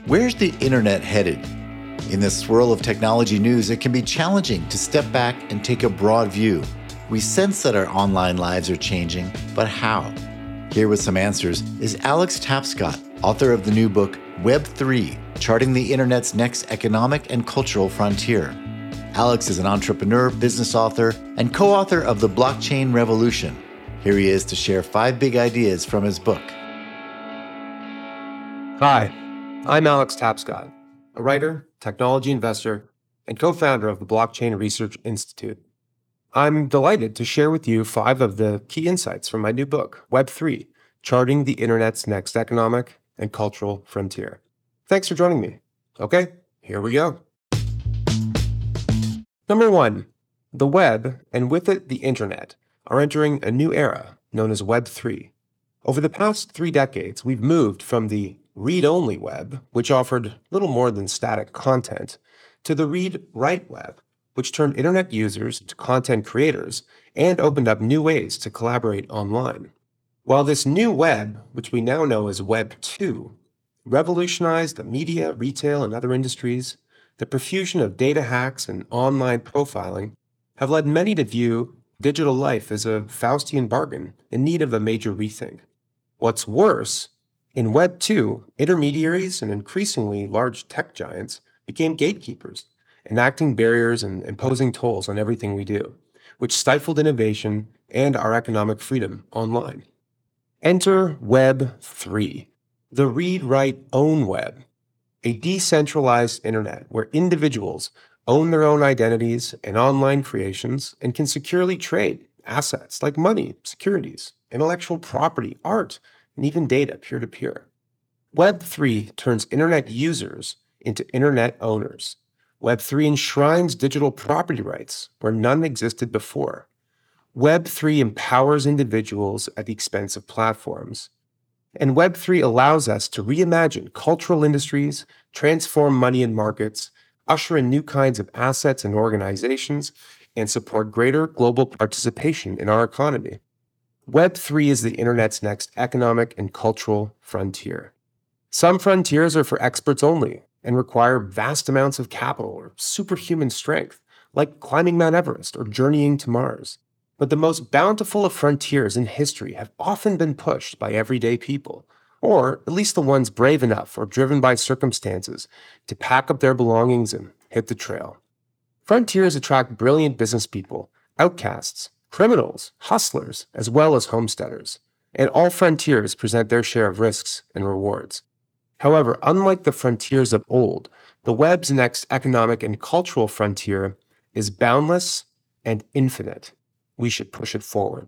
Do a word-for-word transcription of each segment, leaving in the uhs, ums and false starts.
Where's the internet headed? In this swirl of technology news, it can be challenging to step back and take a broad view. We sense that our online lives are changing, but how? Here with some answers is Alex Tapscott, author of the new book, Web three, Charting the Internet's Next Economic and Cultural Frontier. Alex is an entrepreneur, business author, and co-author of The Blockchain Revolution. Here he is to share five big ideas from his book. Hi, I'm Alex Tapscott, a writer, technology investor, and co-founder of the Blockchain Research Institute. I'm delighted to share with you five of the key insights from my new book, Web three, Charting the Internet's Next Economic and Cultural Frontier. Thanks for joining me. Okay, here we go. Number one, the web, and with it the internet, are entering a new era known as Web three. Over the past three decades, we've moved from the read-only web, which offered little more than static content, to the read-write web, which turned internet users into content creators and opened up new ways to collaborate online. While this new web, which we now know as Web two, revolutionized the media, retail, and other industries, the profusion of data hacks and online profiling have led many to view digital life as a Faustian bargain in need of a major rethink. What's worse, in Web two, intermediaries and increasingly large tech giants became gatekeepers, enacting barriers and imposing tolls on everything we do, which stifled innovation and our economic freedom online. Enter Web three, the read-write-own web, a decentralized internet where individuals own their own identities and online creations and can securely trade assets like money, securities, intellectual property, art, and even data peer-to-peer. Web three turns internet users into internet owners. Web three enshrines digital property rights where none existed before. Web three empowers individuals at the expense of platforms. And Web three allows us to reimagine cultural industries, transform money and markets, usher in new kinds of assets and organizations, and support greater global participation in our economy. Web three is the internet's next economic and cultural frontier. Some frontiers are for experts only and require vast amounts of capital or superhuman strength, like climbing Mount Everest or journeying to Mars. But the most bountiful of frontiers in history have often been pushed by everyday people, or at least the ones brave enough or driven by circumstances to pack up their belongings and hit the trail. Frontiers attract brilliant business people, outcasts, criminals, hustlers, as well as homesteaders, and all frontiers present their share of risks and rewards. However, unlike the frontiers of old, the web's next economic and cultural frontier is boundless and infinite. We should push it forward.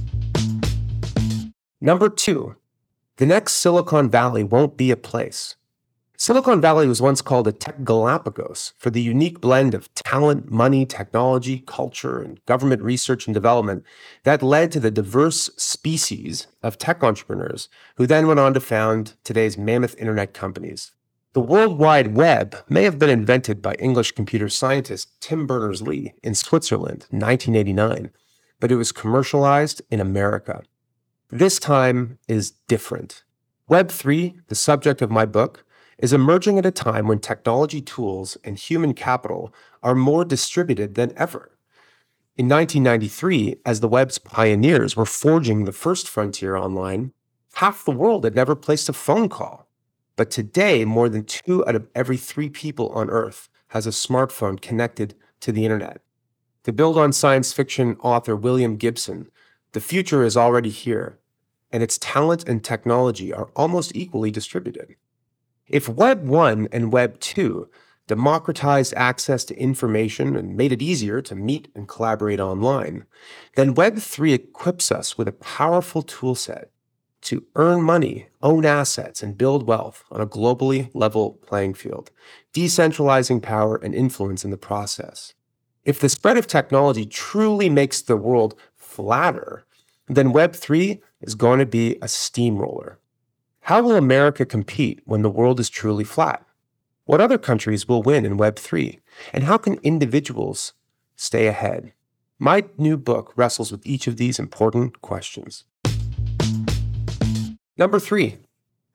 Number two, the next Silicon Valley won't be a place. Silicon Valley was once called a tech Galapagos for the unique blend of talent, money, technology, culture, and government research and development that led to the diverse species of tech entrepreneurs who then went on to found today's mammoth internet companies. The World Wide Web may have been invented by English computer scientist Tim Berners-Lee in Switzerland in nineteen eighty-nine. But it was commercialized in America. This time is different. Web three, the subject of my book, is emerging at a time when technology tools and human capital are more distributed than ever. In nineteen ninety-three, as the web's pioneers were forging the first frontier online, half the world had never placed a phone call. But today, more than two out of every three people on Earth has a smartphone connected to the internet. To build on science fiction author William Gibson, the future is already here, and its talent and technology are almost equally distributed. If Web one and Web two democratized access to information and made it easier to meet and collaborate online, then Web three equips us with a powerful toolset to earn money, own assets, and build wealth on a globally level playing field, decentralizing power and influence in the process. If the spread of technology truly makes the world flatter, then Web three is going to be a steamroller. How will America compete when the world is truly flat? What other countries will win in Web three? And how can individuals stay ahead? My new book wrestles with each of these important questions. Number three,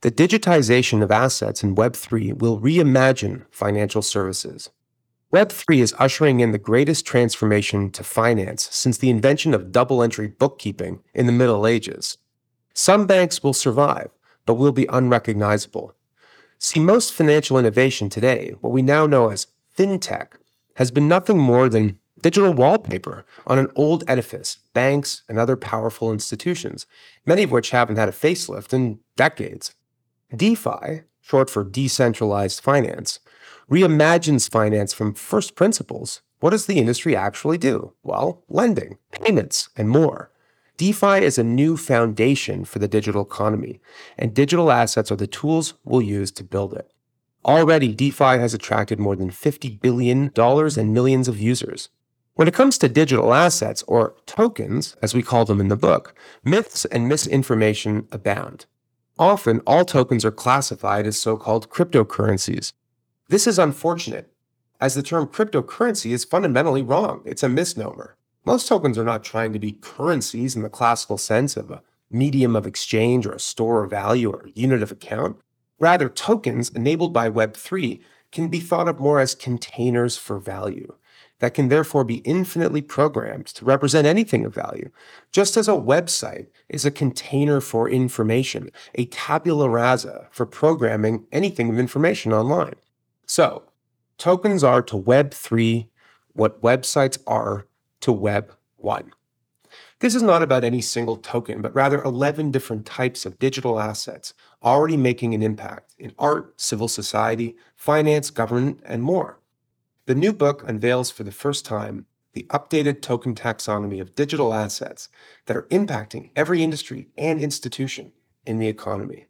The digitization of assets in Web three will reimagine financial services. Web three is ushering in the greatest transformation to finance since the invention of double-entry bookkeeping in the Middle Ages. Some banks will survive, but will be unrecognizable. See, most financial innovation today, what we now know as fintech, has been nothing more than digital wallpaper on an old edifice, banks and other powerful institutions, many of which haven't had a facelift in decades. DeFi, short for decentralized finance, reimagines finance from first principles. What does the industry actually do? Well, lending, payments, and more. DeFi is a new foundation for the digital economy, and digital assets are the tools we'll use to build it. Already, DeFi has attracted more than fifty billion dollars and millions of users. When it comes to digital assets, or tokens, as we call them in the book, myths and misinformation abound. Often, all tokens are classified as so-called cryptocurrencies. This is unfortunate, as the term cryptocurrency is fundamentally wrong. It's a misnomer. Most tokens are not trying to be currencies in the classical sense of a medium of exchange or a store of value or a unit of account. Rather, tokens enabled by Web three can be thought of more as containers for value that can therefore be infinitely programmed to represent anything of value, just as a website is a container for information, a tabula rasa for programming anything of information online. So, tokens are to Web three what websites are to Web one. This is not about any single token, but rather eleven different types of digital assets already making an impact in art, civil society, finance, government, and more. The new book unveils for the first time the updated token taxonomy of digital assets that are impacting every industry and institution in the economy.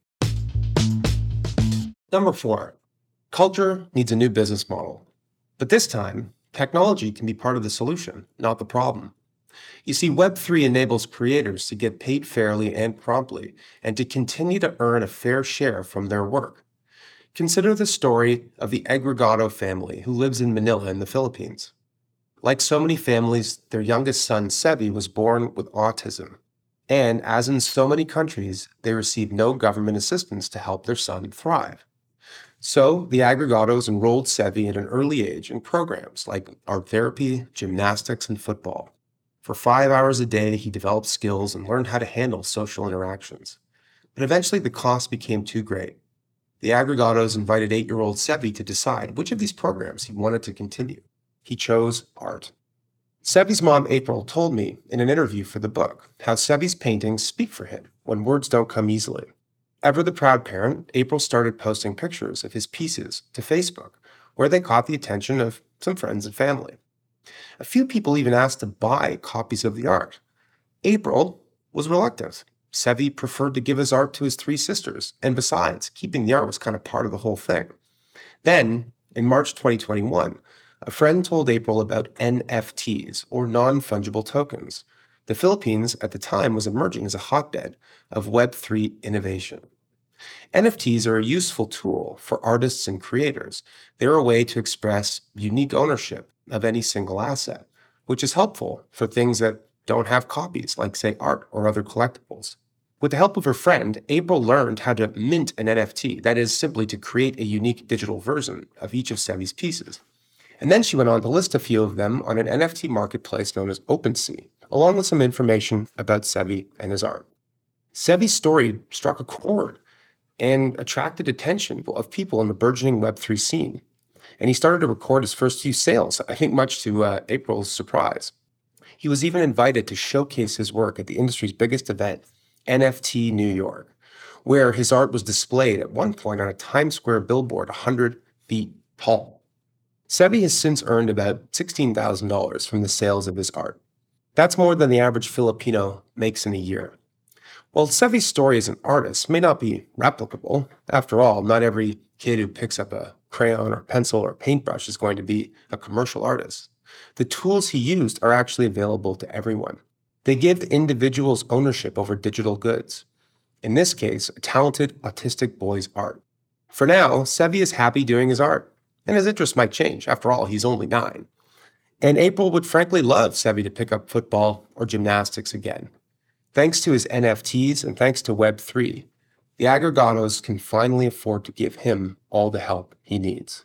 Number four, culture needs a new business model. But this time, technology can be part of the solution, not the problem. You see, Web three enables creators to get paid fairly and promptly, and to continue to earn a fair share from their work. Consider the story of the Agregado family who lives in Manila in the Philippines. Like so many families, their youngest son, Sevi, was born with autism. And as in so many countries, they received no government assistance to help their son thrive. So the Agregados enrolled Sevi at an early age in programs like art therapy, gymnastics, and football. For five hours a day, he developed skills and learned how to handle social interactions. But eventually the cost became too great. The Agregados invited eight-year-old Sevi to decide which of these programs he wanted to continue. He chose art. Sevi's mom, April, told me in an interview for the book how Sevi's paintings speak for him when words don't come easily. Ever the proud parent, April started posting pictures of his pieces to Facebook, where they caught the attention of some friends and family. A few people even asked to buy copies of the art. April was reluctant. Sevi preferred to give his art to his three sisters, and besides, keeping the art was kind of part of the whole thing. Then, in March twenty twenty-one, a friend told April about N F Ts, or non-fungible tokens. The Philippines at the time was emerging as a hotbed of Web three innovation. N F Ts are a useful tool for artists and creators. They're a way to express unique ownership of any single asset, which is helpful for things that don't have copies, like, say, art or other collectibles. With the help of her friend, April learned how to mint an N F T, that is, simply to create a unique digital version of each of Sevi's pieces. And then she went on to list a few of them on an N F T marketplace known as OpenSea, along with some information about Sevi and his art. Sevi's story struck a chord and attracted attention of people in the burgeoning Web three scene. And he started to record his first few sales, I think much to uh, April's surprise. He was even invited to showcase his work at the industry's biggest event, N F T New York, where his art was displayed at one point on a Times Square billboard one hundred feet tall. Sevi has since earned about sixteen thousand dollars from the sales of his art. That's more than the average Filipino makes in a year. While Sevi's story as an artist may not be replicable, after all, not every kid who picks up a crayon or pencil or paintbrush is going to be a commercial artist. The tools he used are actually available to everyone. They give individuals ownership over digital goods. In this case, a talented autistic boy's art. For now, Sevi is happy doing his art, and his interests might change. After all, he's only nine. And April would frankly love Sevi to pick up football or gymnastics again. Thanks to his N F Ts and thanks to Web three, the aggregados can finally afford to give him all the help he needs.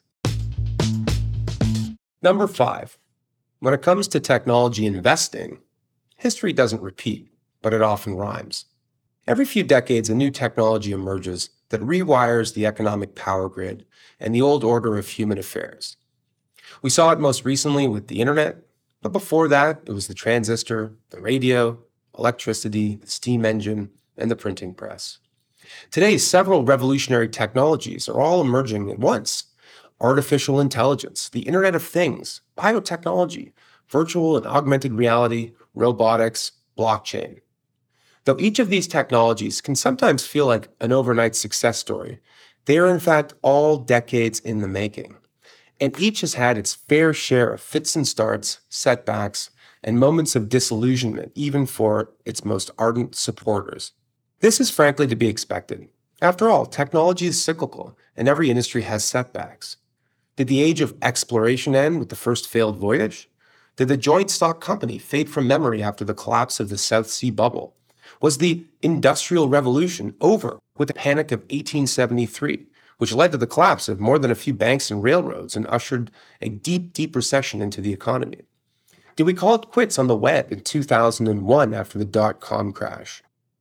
Number five, when it comes to technology investing, history doesn't repeat, but it often rhymes. Every few decades, a new technology emerges that rewires the economic power grid and the old order of human affairs. We saw it most recently with the internet, but before that, it was the transistor, the radio, electricity, the steam engine, and the printing press. Today, several revolutionary technologies are all emerging at once. Artificial intelligence, the Internet of Things, biotechnology, virtual and augmented reality, robotics, blockchain. Though each of these technologies can sometimes feel like an overnight success story, they are in fact all decades in the making. And each has had its fair share of fits and starts, setbacks, and moments of disillusionment, even for its most ardent supporters. This is frankly to be expected. After all, technology is cyclical, and every industry has setbacks. Did the age of exploration end with the first failed voyage? Did the joint stock company fade from memory after the collapse of the South Sea bubble? Was the Industrial Revolution over with the Panic of eighteen seventy-three, which led to the collapse of more than a few banks and railroads and ushered a deep, deep recession into the economy? Did we call it quits on the web in two thousand one after the dot-com crash?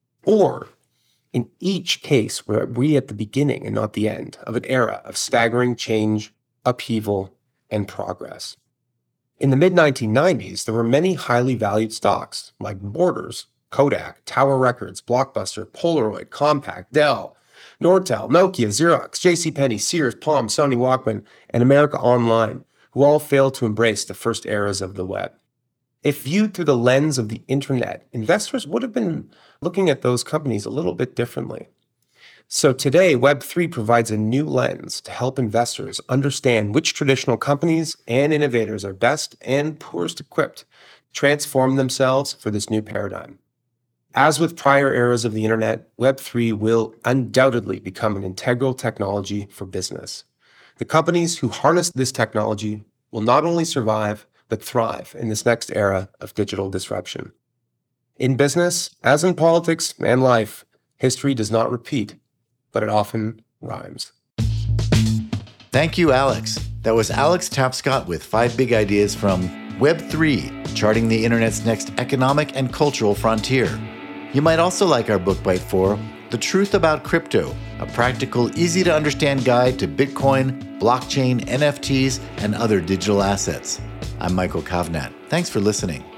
Or, in each case, were we at the beginning and not the end of an era of staggering change, upheaval, and progress? In the mid nineteen nineties, there were many highly valued stocks like Borders, Kodak, Tower Records, Blockbuster, Polaroid, Compaq, Dell, Nortel, Nokia, Xerox, JCPenney, Sears, Palm, Sony Walkman, and America Online, who all failed to embrace the first eras of the web. If viewed through the lens of the internet, investors would have been looking at those companies a little bit differently. So today, Web three provides a new lens to help investors understand which traditional companies and innovators are best and poorest equipped to transform themselves for this new paradigm. As with prior eras of the internet, Web three will undoubtedly become an integral technology for business. The companies who harness this technology will not only survive, but thrive in this next era of digital disruption. In business, as in politics and life, history does not repeat, but it often rhymes. Thank you, Alex. That was Alex Tapscott with five big ideas from Web three, charting the internet's next economic and cultural frontier. You might also like our book bite for The Truth About Crypto, a practical, easy-to-understand guide to Bitcoin, blockchain, N F Ts, and other digital assets. I'm Michael Kovnat. Thanks for listening.